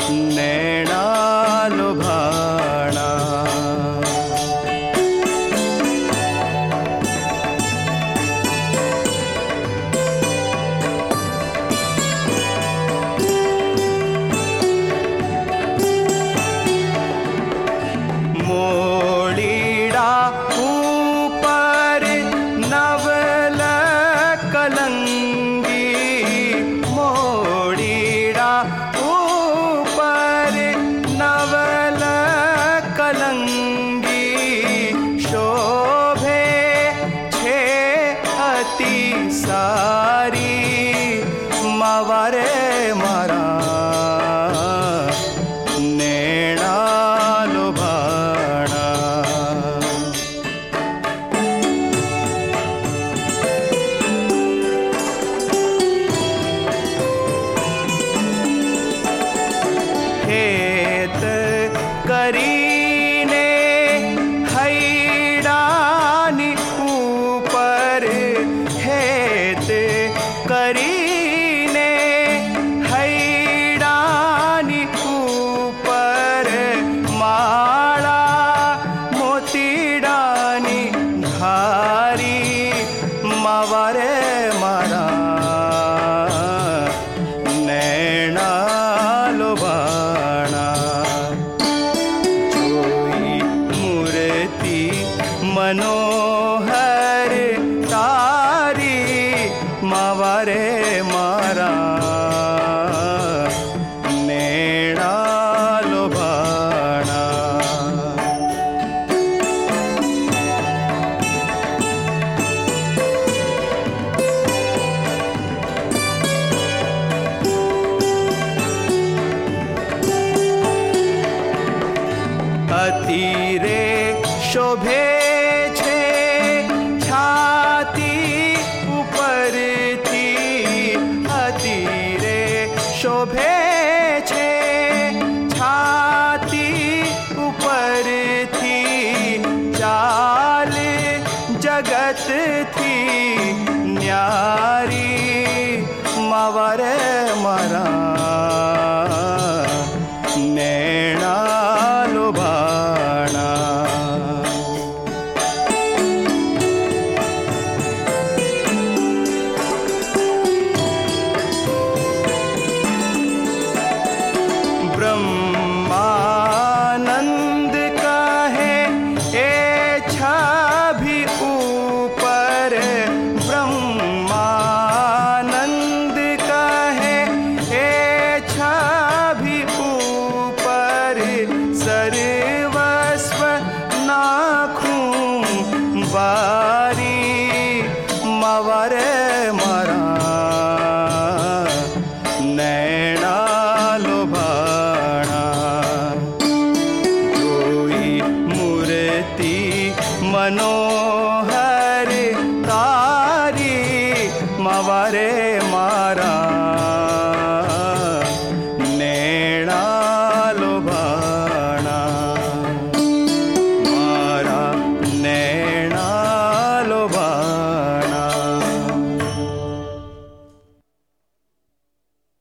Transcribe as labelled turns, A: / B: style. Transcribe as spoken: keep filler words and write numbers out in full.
A: नैना लुभाना। मोड़ीड़ा ऊपर नवल कलंगी, मोड़ीड़ा ऊपर नवल कलंगी, शोभे छे अति सारी मवारे मारा नैना लुभाना। हेत करीने हैडानी ऊपर, हेत करीने हैडानी ऊपर, माला मोतीडानी धारी मवारे मारा नैना लुभाना। जोई मूर्ति मनोहर तारी मवारे मारा नैना लुभाना। अतिरे शोभे छे छाती ऊपर थी, अतिरे शोभे छे छाती ऊपर थी, चाल जगत थी न्यारी मवारे मारा नैना लुभाना। ब्रह्मानंद कहे ए छवि ऊपर, ब्रह्मानंद कहे ए छवि ऊपर, सर्वस्व नाखूं बारी मवारे मारा नैना लुभाना। जोई मूर्ति मनोहर तारी मवारे मारा